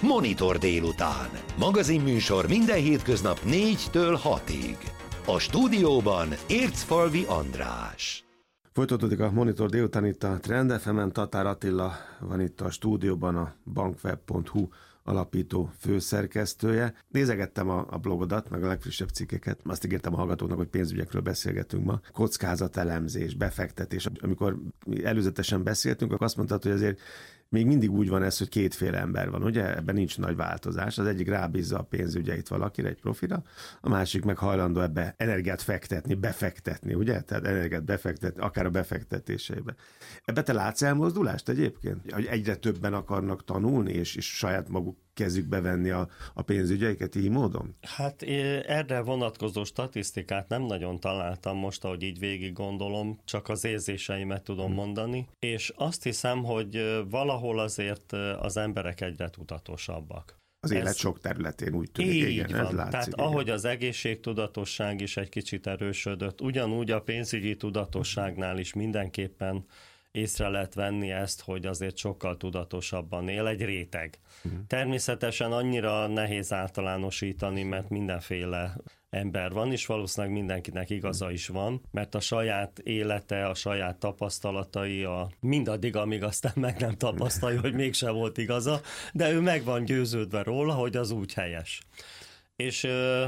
Monitor délután. Magazinműsor minden hétköznap 4-től 6-ig. A stúdióban Ércfalvi András. Folytatódik a Monitor délután itt a Trend FM-en. Tatár Attila van itt a stúdióban, a bankweb.hu alapító főszerkesztője. Nézegettem a blogodat, meg a legfrissebb cikkeket. Azt ígértem a hallgatóknak, hogy pénzügyekről beszélgetünk ma. Kockázatelemzés, befektetés. Amikor előzetesen beszéltünk, akkor azt mondtad, hogy azért még mindig úgy van ez, hogy kétféle ember van, ugye? Ebben nincs nagy változás. Az egyik rábízza a pénzügyeit valakire, egy profira, a másik meg hajlandó ebbe energiát fektetni, befektetni, ugye? Tehát energiát befektetni, akár a befektetéseibe. Ebbe te látsz elmozdulást egyébként? Hogy egyre többen akarnak tanulni, és saját maguk kezükbe venni a pénzügyeiket így módon? Hát erre vonatkozó statisztikát nem nagyon találtam most, ahogy így végig gondolom, csak az érzéseimet tudom mondani, és azt hiszem, hogy valahol azért az emberek egyre tudatosabbak. Az élet sok területén úgy tűnik, igen, van. ez látszik. Tehát igen. Ahogy az egészségtudatosság is egy kicsit erősödött, ugyanúgy a pénzügyi tudatosságnál is mindenképpen észre lehet venni ezt, hogy azért sokkal tudatosabban él egy réteg. Természetesen annyira nehéz általánosítani, mert mindenféle ember van, és valószínűleg mindenkinek igaza is van, mert a saját élete, a saját tapasztalatai, mindaddig, amíg aztán meg nem tapasztalja, hogy mégse volt igaza, de ő meg van győződve róla, hogy az úgy helyes. És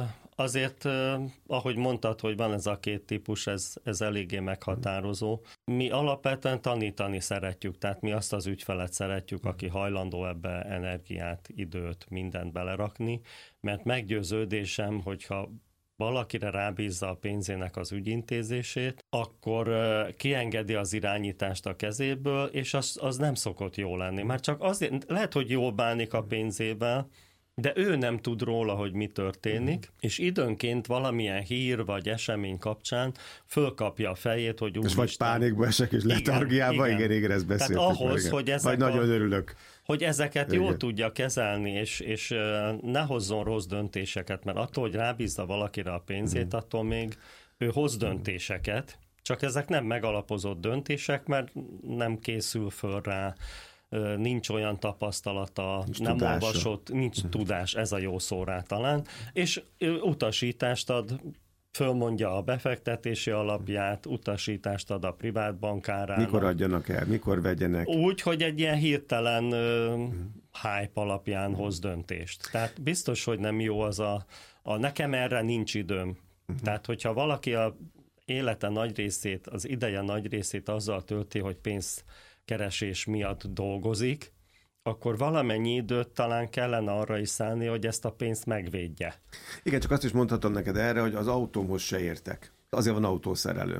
azért, ahogy mondtad, hogy van ez a két típus, ez eléggé meghatározó. Mi alapvetően tanítani szeretjük, tehát mi azt az ügyfelet szeretjük, aki hajlandó ebbe energiát, időt, mindent belerakni, mert meggyőződésem, hogyha valakire rábízza a pénzének az ügyintézését, akkor kiengedi az irányítást a kezéből, és az nem szokott jó lenni. Már csak azért, lehet, hogy jól bánik a pénzével, de ő nem tud róla, hogy mi történik, és időnként valamilyen hír vagy esemény kapcsán fölkapja a fejét, hogy és vagy pánikba esek, és letargiába, igen, ezt beszéltük. Tehát ahhoz, hogy vagy nagyon örülök. Hogy ezeket jól tudja kezelni, és ne hozzon rossz döntéseket, mert attól, hogy rábízza valakire a pénzét, attól még ő hoz döntéseket, csak ezek nem megalapozott döntések, mert nem készül föl rá, nincs olyan tapasztalata, nincs nem tudása. Olvasott, nincs tudás, ez a jó szó rá talán, és utasítást ad, fölmondja a befektetési alapját, utasítást ad a privát bankárának. Mikor adjanak el, mikor vegyenek? Úgy, hogy egy ilyen hirtelen hype alapján hoz döntést. Tehát biztos, hogy nem jó az nekem erre nincs időm. Tehát, hogyha valaki a élete nagy részét, az ideje nagy részét azzal tölti, hogy pénzkeresés miatt dolgozik, akkor valamennyi időt talán kellene arra is szállni, hogy ezt a pénzt megvédje. Igen, csak azt is mondhatom neked erre, hogy az autómhoz se értek. Azért van autószerelőm,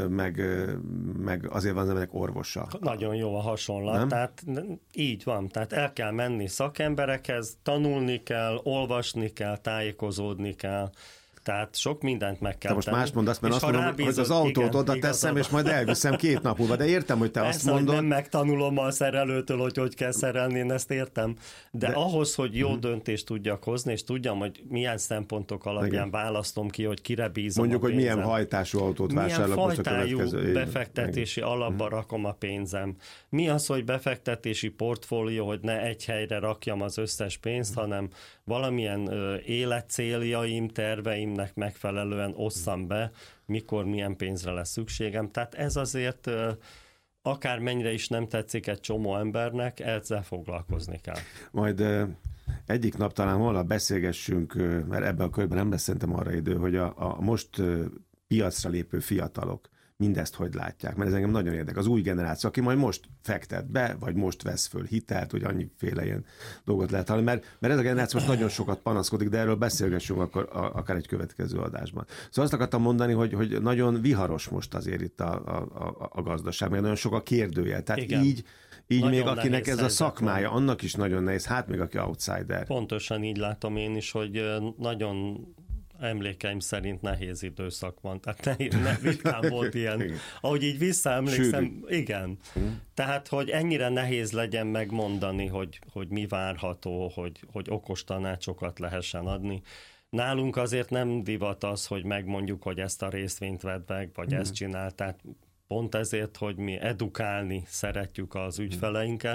meg azért van az emberek orvosa. Nagyon jó a hasonlat, nem? Tehát így van, tehát el kell menni szakemberekhez, tanulni kell, olvasni kell, tájékozódni kell, tehát sok mindent meg kell tenni. Most más mondasz, mert azt mondom, hogy az autót oda teszem, és majd elviszem 2 nap múlva. De értem, hogy te persze, azt mondod. Nem megtanulom a szerelőtől, hogy kell szerelni, én ezt értem. De ahhoz, hogy jó döntést tudjak hozni, és tudjam, hogy milyen szempontok alapján választom ki, hogy kire bízom. Mondjuk, hogy milyen hajtású autót vásárolok most a következő. Milyen befektetési alapba rakom a pénzem. Mi az, hogy befektetési portfólió, hogy ne egy helyre rakjam az összes pénzt, hanem valamilyen életcéljaim, terveimnek megfelelően osszam be, mikor milyen pénzre lesz szükségem. Tehát ez azért akármennyire is nem tetszik egy csomó embernek, ezzel foglalkozni kell. Majd egyik nap talán holnap beszélgessünk, mert ebben a körben nem lesz szerintem arra idő, hogy a most piacra lépő fiatalok mindezt hogy látják, mert ez engem nagyon érdekel. Az új generáció, aki majd most fektet be, vagy most vesz föl hitelt, hogy annyiféle ilyen dolgot lehet hallani, mert ez a generáció most nagyon sokat panaszkodik, de erről beszélgessünk akkor akár egy következő adásban. Szóval azt akartam mondani, hogy nagyon viharos most azért itt a gazdaság, mert nagyon sok a kérdőjel. Tehát igen. így még akinek ez a szakmája, annak is nagyon nehéz, hát még aki outsider. Pontosan így látom én is, hogy nagyon emlékeim szerint nehéz időszak van, tehát ritkán volt ilyen. Ahogy így visszaemlékszem, igen. Tehát, hogy ennyire nehéz legyen megmondani, hogy mi várható, hogy okos tanácsokat lehessen adni. Nálunk azért nem divat az, hogy megmondjuk, hogy ezt a részvényt vedd meg, vagy ezt csinál, tehát pont ezért, hogy mi edukálni szeretjük az ügyfeleinket,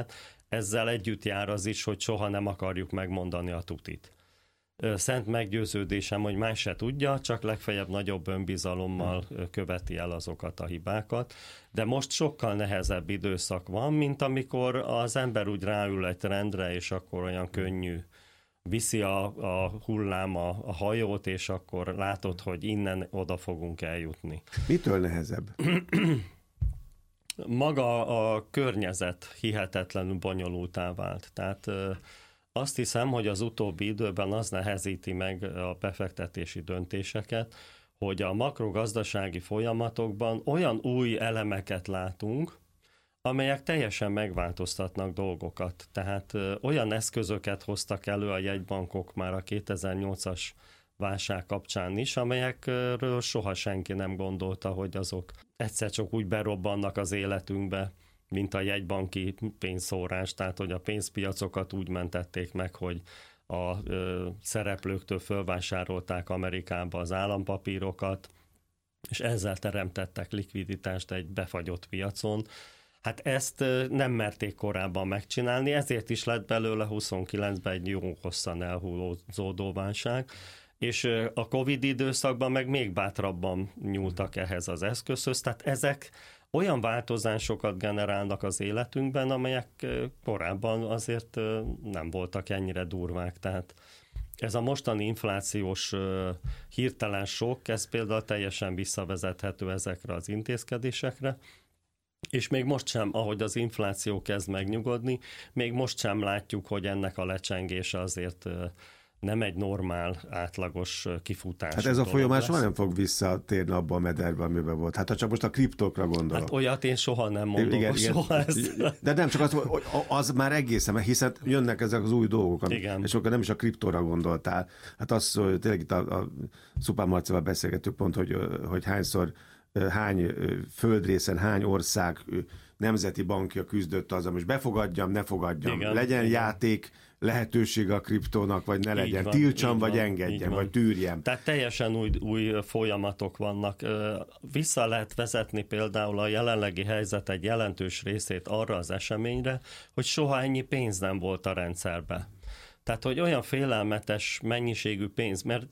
ezzel együtt jár az is, hogy soha nem akarjuk megmondani a tutit. Szent meggyőződésem, hogy más se tudja, csak legfeljebb nagyobb önbizalommal követi el azokat a hibákat, de most sokkal nehezebb időszak van, mint amikor az ember úgy ráül egy trendre, és akkor olyan könnyű viszi a hullám a hajót, és akkor látod, hogy innen oda fogunk eljutni. Mitől nehezebb? Maga a környezet hihetetlenül bonyolultá vált. Tehát azt hiszem, hogy az utóbbi időben az nehezíti meg a befektetési döntéseket, hogy a makrogazdasági folyamatokban olyan új elemeket látunk, amelyek teljesen megváltoztatnak dolgokat. Tehát olyan eszközöket hoztak elő a jegybankok már a 2008-as válság kapcsán is, amelyekről soha senki nem gondolta, hogy azok egyszer csak úgy berobbannak az életünkbe, mint a jegybanki pénzszórás, tehát hogy a pénzpiacokat úgy mentették meg, hogy a szereplőktől fölvásárolták Amerikába az állampapírokat, és ezzel teremtettek likviditást egy befagyott piacon. Hát ezt nem merték korábban megcsinálni, ezért is lett belőle 29-ben egy jó hosszan elhúzódó válság, és a Covid időszakban meg még bátrabban nyúltak ehhez az eszközhöz, tehát ezek olyan változásokat generálnak az életünkben, amelyek korábban azért nem voltak ennyire durvák. Tehát ez a mostani inflációs hirtelen sok, ez például teljesen visszavezethető ezekre az intézkedésekre, és még most sem, ahogy az infláció kezd megnyugodni, még most sem látjuk, hogy ennek a lecsengése azért nem egy normál, átlagos kifutás. Hát ez a folyamás soha nem fog visszatérni abba a mederbe, amiben volt. Hát ha csak most a kriptókra gondolok. Hát olyat én soha nem mondom, igen. Soha ezt. De nem csak az már egészen, hiszen jönnek ezek az új dolgok, és akkor nem is a kriptóra gondoltál. Hát az, hogy tényleg itt a Szupán Marcival beszélgetünk pont, hogy hányszor, hány földrészen, hány ország nemzeti bankja küzdött az, most befogadjam, ne fogadjam, igen, legyen igen. Játék lehetőség a kriptónak, vagy ne legyen, van, tiltsam, vagy engedjem, vagy tűrjem. Tehát teljesen új folyamatok vannak. Vissza lehet vezetni például a jelenlegi helyzet egy jelentős részét arra az eseményre, hogy soha ennyi pénz nem volt a rendszerbe. Tehát, hogy olyan félelmetes mennyiségű pénz, mert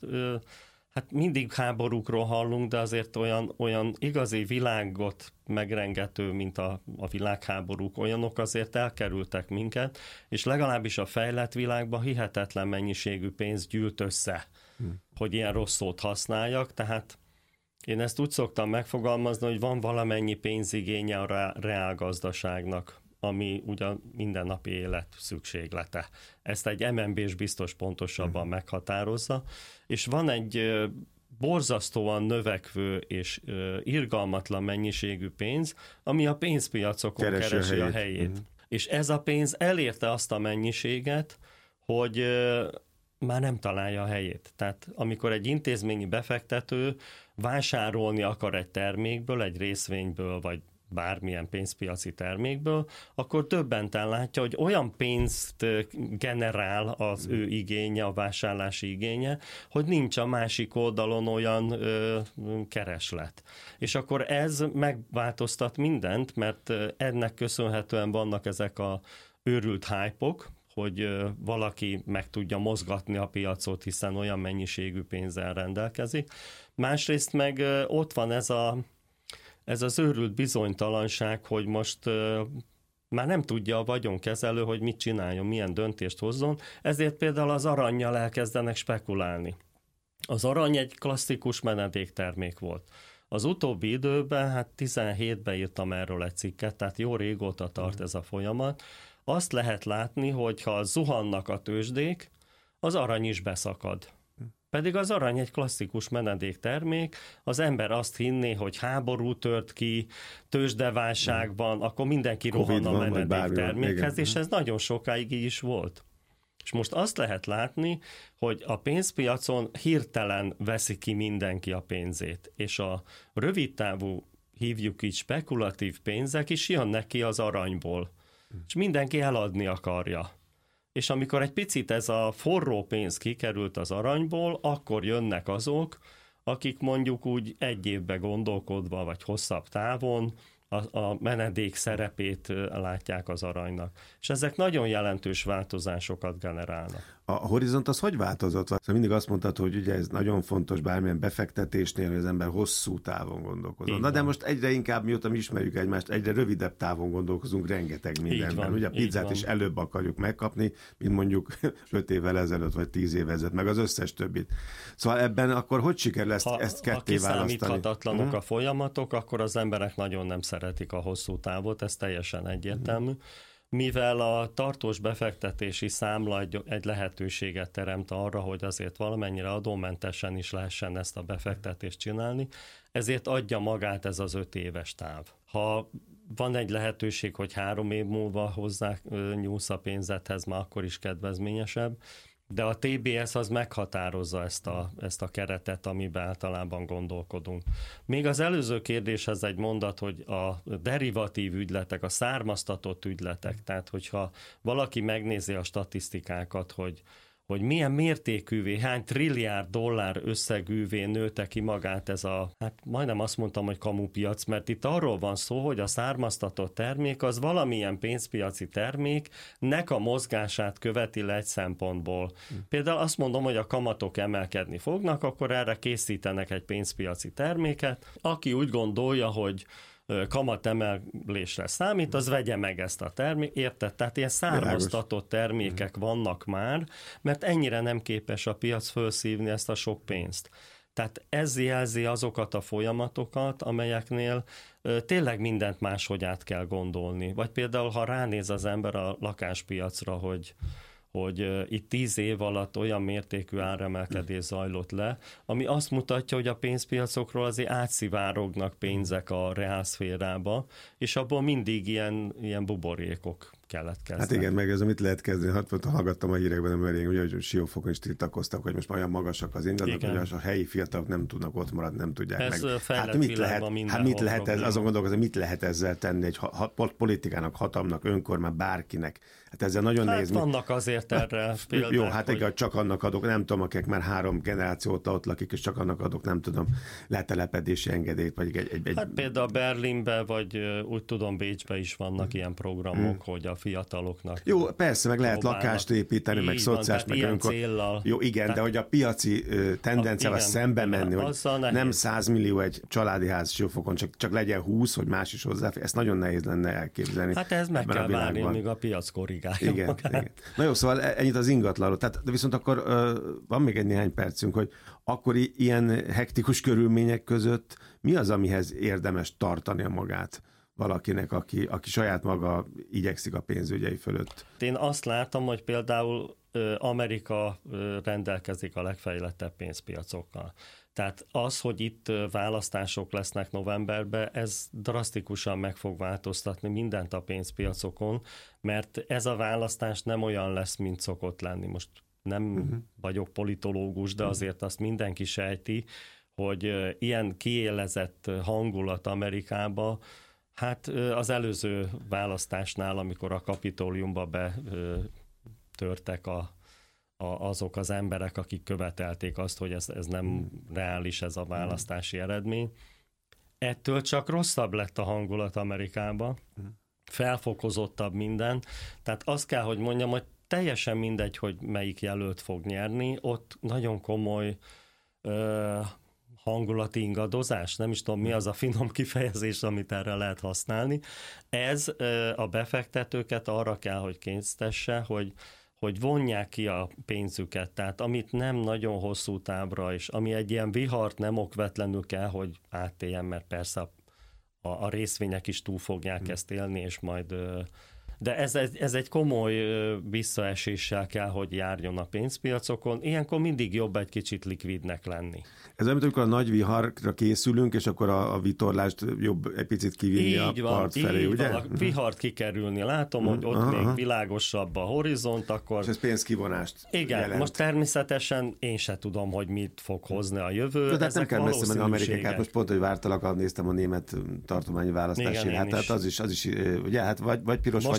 hát mindig háborúkról hallunk, de azért olyan igazi világot megrengető, mint a világháborúk, olyanok azért elkerültek minket, és legalábbis a fejlett világban hihetetlen mennyiségű pénz gyűlt össze, hogy ilyen rossz szót használjak, tehát én ezt úgy szoktam megfogalmazni, hogy van valamennyi pénzigénye a reálgazdaságnak, ami ugyan mindennapi élet szükséglete. Ezt egy MNB-s biztos pontosabban meghatározza, és van egy borzasztóan növekvő és irgalmatlan mennyiségű pénz, ami a pénzpiacokon keresi a helyét. És ez a pénz elérte azt a mennyiséget, hogy már nem találja a helyét. Tehát amikor egy intézményi befektető vásárolni akar egy termékből, egy részvényből, vagy bármilyen pénzpiaci termékből, akkor döbbenten látja, hogy olyan pénzt generál az ő igénye, a vásárlási igénye, hogy nincs a másik oldalon olyan kereslet. És akkor ez megváltoztat mindent, mert ennek köszönhetően vannak ezek a őrült hype-ok, hogy valaki meg tudja mozgatni a piacot, hiszen olyan mennyiségű pénzzel rendelkezik. Másrészt meg ott van ez az őrült bizonytalanság, hogy most már nem tudja a vagyonkezelő, hogy mit csináljon, milyen döntést hozzon, ezért például az arannyal elkezdenek spekulálni. Az arany egy klasszikus menedéktermék volt. Az utóbbi időben, hát 17-ben írtam erről egy cikket, tehát jó régóta tart ez a folyamat. Azt lehet látni, hogy ha zuhannak a tőzsdék, az arany is beszakad. Pedig az arany egy klasszikus menedéktermék, az ember azt hinné, hogy háború tört ki, tőzsdeválság van, akkor mindenki rohan a menedéktermékhez, és ez nagyon sokáig így is volt. És most azt lehet látni, hogy a pénzpiacon hirtelen veszi ki mindenki a pénzét, és a rövidtávú, hívjuk így spekulatív pénzek is jönnek ki az aranyból, és mindenki eladni akarja. És amikor egy picit ez a forró pénz kikerült az aranyból, akkor jönnek azok, akik mondjuk úgy egy évbe gondolkodva, vagy hosszabb távon a menedék szerepét látják az aranynak. És ezek nagyon jelentős változásokat generálnak. A horizont az hogy változott? Szóval mindig azt mondtad, hogy ugye ez nagyon fontos bármilyen befektetésnél, hogy az ember hosszú távon gondolkozon. Na de most egyre inkább, mióta mi ismerjük egymást, egyre rövidebb távon gondolkozunk rengeteg mindenben. Ugye a pizzát is előbb akarjuk megkapni, mint mondjuk 5 évvel ezelőtt, vagy 10 évvel ezelőtt, meg az összes többit. Szóval ebben akkor hogy sikerül ezt ketté választani? Ha kiszámíthatatlanok a folyamatok, akkor az emberek nagyon nem szeretik a hosszú távot, ez teljesen egyértelmű. Mivel a tartós befektetési számla egy lehetőséget teremt arra, hogy azért valamennyire adómentesen is lehessen ezt a befektetést csinálni, ezért adja magát ez az 5 éves táv. Ha van egy lehetőség, hogy 3 év múlva hozzá nyúlsz a pénzedhez, már akkor is kedvezményesebb, de a TBS az meghatározza ezt a keretet, amiben általában gondolkodunk. Még az előző kérdéshez egy mondat, hogy a derivatív ügyletek, a származtatott ügyletek, tehát hogyha valaki megnézi a statisztikákat, hogy milyen mértékűvé, hány trilliárd dollár összegűvé nőtte ki magát ez hát majdnem azt mondtam, hogy kamupiac, mert itt arról van szó, hogy a származtatott termék az valamilyen pénzpiaci terméknek a mozgását követi le egy szempontból. Például azt mondom, hogy a kamatok emelkedni fognak, akkor erre készítenek egy pénzpiaci terméket. Aki úgy gondolja, hogy kamatemelésre számít, az vegye meg ezt a terméket, érted? Tehát ilyen származtatott termékek vannak már, mert ennyire nem képes a piac felszívni ezt a sok pénzt. Tehát ez jelzi azokat a folyamatokat, amelyeknél tényleg mindent máshogy át kell gondolni. Vagy például, ha ránéz az ember a lakáspiacra, hogy itt 10 év alatt olyan mértékű áremelkedés zajlott le, ami azt mutatja, hogy a pénzpiacokról azért átszivárognak pénzek a reálszférába, és abból mindig ilyen buborékok keletkeznek. Hát igen, meg ez mit lehet kezdeni? Hallgattam a hírekben, nem elég, ugye, hogy Siófokon is tiltakoztak, hogy most már olyan magasak az ingatlanok, hogy a helyi fiatalok nem tudnak ott maradni, nem tudják ez meg. Hát mit lehet azon gondolkozni, mit lehet ezzel tenni egy politikának, hatalomnak, önkormány, bárkinek? Hát ezzel nagyon nehéz. Vannak azért erre példák. Jó, hát igen, csak annak adok, nem tudom, akik már 3 generáció óta ott lakik, és csak annak adok, nem tudom, letelepedési engedélyt, vagy egy... Hát például Berlinben, vagy úgy tudom, Bécsben is vannak ilyen programok, hogy a fiataloknak... Jó, persze, meg lehet lakást építeni, meg szociális, meg céllal. Jó, igen, tehát, de hogy a piaci tendenciával szembe menni, hogy nem 100 millió egy családi ház Siófokon, csak legyen 20, hogy más is hozzáfér, ezt nagyon nehéz lenne elképzelni. Hát ez meg kell várni, amíg a piac korrigálja. Igen. Na jó, szóval ennyit az ingatlanról. Tehát, de viszont akkor van még egy néhány percünk, hogy akkor ilyen hektikus körülmények között mi az, amihez érdemes tartania magát valakinek, aki saját maga igyekszik a pénzügyei fölött? Én azt látom, hogy például Amerika rendelkezik a legfejlettebb pénzpiacokkal. Tehát az, hogy itt választások lesznek novemberben, ez drasztikusan meg fog változtatni mindent a pénzpiacokon, mert ez a választás nem olyan lesz, mint szokott lenni. Most nem vagyok politológus, de azért azt mindenki sejti, hogy ilyen kiélezett hangulat Amerikába, hát az előző választásnál, amikor a Kapitoliumba betörtek azok az emberek, akik követelték azt, hogy ez nem reális ez a választási eredmény. Ettől csak rosszabb lett a hangulat Amerikában, felfokozottabb minden. Tehát azt kell, hogy mondjam, hogy teljesen mindegy, hogy melyik jelölt fog nyerni, ott nagyon komoly hangulati ingadozás, nem is tudom mi az a finom kifejezés, amit erre lehet használni. Ez a befektetőket arra kell, hogy kényszerítesse, hogy vonják ki a pénzüket, tehát amit nem nagyon hosszú távra, és ami egy ilyen vihart nem okvetlenül kell, hogy áttéljen, mert persze a részvények is túl fogják ezt élni, és majd... De ez egy komoly visszaeséssel kell, hogy járjon a pénzpiacokon. Ilyenkor mindig jobb egy kicsit likvidnek lenni. Ez olyan, amikor a nagy viharra készülünk, és akkor a vitorlást jobb egy picit kivinni így a part felé, ugye? Van, a vihart kikerülni. Látom, hogy ott még világosabb a horizont, akkor... És ez pénzkivonást igen, jelent. Most természetesen én se tudom, hogy mit fog hozni a jövő. De nem kell messze menni Amerikát. Most pont, hogy vártalak, néztem a német tartományi választási. Hát az is, ugye, hát vagy piros, most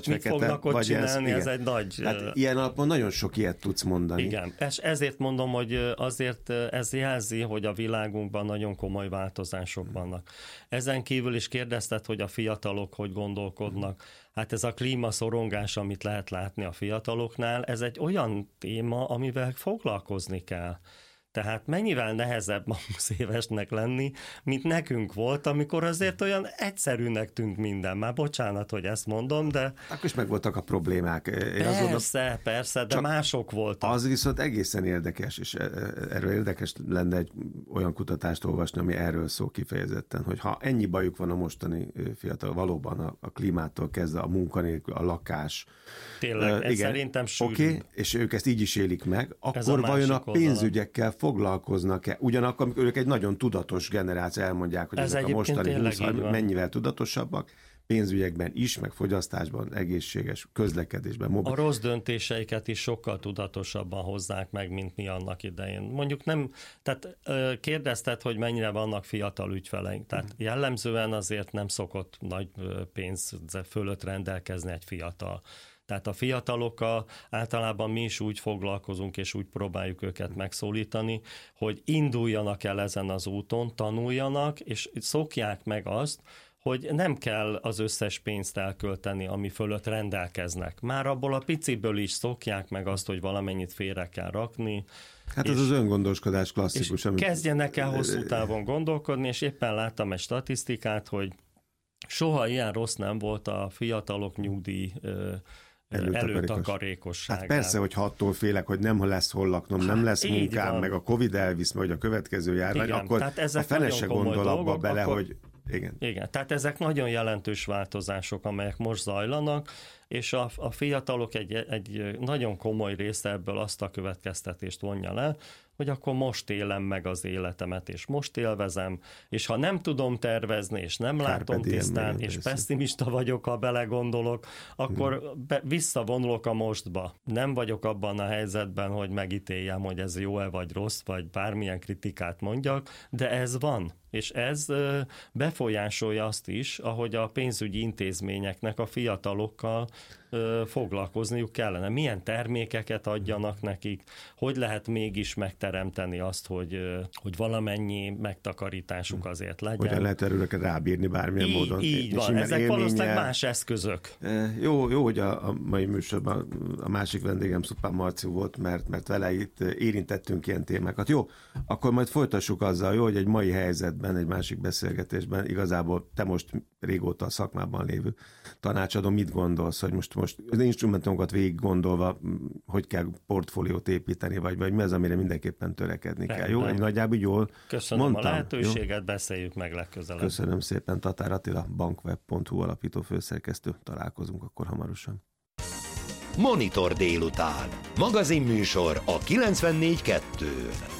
mit fognak ott csinálni, ez egy nagy... Hát ilyen alapon nagyon sok ilyet tudsz mondani. Igen, és ezért mondom, hogy azért ez jelzi, hogy a világunkban nagyon komoly változások vannak. Ezen kívül is kérdezted, hogy a fiatalok hogy gondolkodnak. Hát ez a klímaszorongás, amit lehet látni a fiataloknál, ez egy olyan téma, amivel foglalkozni kell. Tehát mennyivel nehezebb ma 20 évesnek lenni, mint nekünk volt, amikor azért olyan egyszerűnek tűnt minden. Már bocsánat, hogy ezt mondom, de... Akkor is megvoltak a problémák. Persze, de mások voltak. Az viszont egészen érdekes, és erről érdekes lenne egy olyan kutatást olvasni, ami erről szól kifejezetten, hogy ha ennyi bajuk van a mostani fiatal, valóban a klímától kezdve a munkanélkül, a lakás. Tényleg, ez szerintem sűrű. Oké, és ők ezt így is élik meg, akkor vajon a pénzügyekkel foglalkoznak-e? Ugyanakkor, amikor ők egy nagyon tudatos generáció elmondják, hogy ezek a mostani 20 mennyivel tudatosabbak, pénzügyekben is, meg fogyasztásban, egészséges közlekedésben. A rossz döntéseiket is sokkal tudatosabban hozzák meg, mint mi annak idején. Mondjuk nem, tehát kérdezted, hogy mennyire vannak fiatal ügyfeleink. Tehát jellemzően azért nem szokott nagy pénz fölött rendelkezni egy fiatal. Tehát a fiatalokkal általában mi is úgy foglalkozunk, és úgy próbáljuk őket megszólítani, hogy induljanak el ezen az úton, tanuljanak, és szokják meg azt, hogy nem kell az összes pénzt elkölteni, ami fölött rendelkeznek. Már abból a piciből is szokják meg azt, hogy valamennyit félre kell rakni. Hát ez az öngondoskodás klasszikus. És kezdjenek el hosszú távon gondolkodni, és éppen láttam egy statisztikát, hogy soha ilyen rossz nem volt a fiatalok nyugdíj előtakarékosságát. Hát persze, hogy attól félek, hogy nem lesz hol laknom, nem lesz munkám, meg a Covid elvisz, vagy a következő járvány, akkor a fele se gondol abba bele, hogy igen, tehát ezek nagyon jelentős változások, amelyek most zajlanak, és a fiatalok egy nagyon komoly része ebből azt a következtetést vonja le, hogy akkor most élem meg az életemet, és most élvezem, és ha nem tudom tervezni, és nem látom tisztán, és pessimista vagyok, ha belegondolok, akkor visszavonulok a mostba. Nem vagyok abban a helyzetben, hogy megítéljem, hogy ez jó-e vagy rossz, vagy bármilyen kritikát mondjak, de ez van. És ez befolyásolja azt is, ahogy a pénzügyi intézményeknek a fiatalokkal foglalkozniuk kellene. Milyen termékeket adjanak nekik, hogy lehet mégis megteremteni azt, hogy valamennyi megtakarításuk azért legyen. Hogyan lehet erőleket rábírni bármilyen módon. Így van, ezek valószínűleg más eszközök. Jó, hogy a mai műsorban a másik vendégem Szupán Marci volt, mert vele itt érintettünk ilyen témákat. Jó, akkor majd folytassuk azzal, jó, hogy egy mai helyzetben, egy másik beszélgetésben igazából te most régóta a szakmában lévő tanácsadó, mit gondolsz, hogy most az instrumentumokat végig gondolva, hogy kell portfóliót építeni, vagy mi az, amire mindenképpen törekedni kell. Jó? Egy nagyjából jól köszönöm mondtam. A lehetőséget, jó? Beszéljük meg legközelebb. Köszönöm szépen, Tatár Attila, bankweb.hu alapító főszerkesztő. Találkozunk akkor hamarosan. Monitor délután. Magazinműsor a 94.2-n.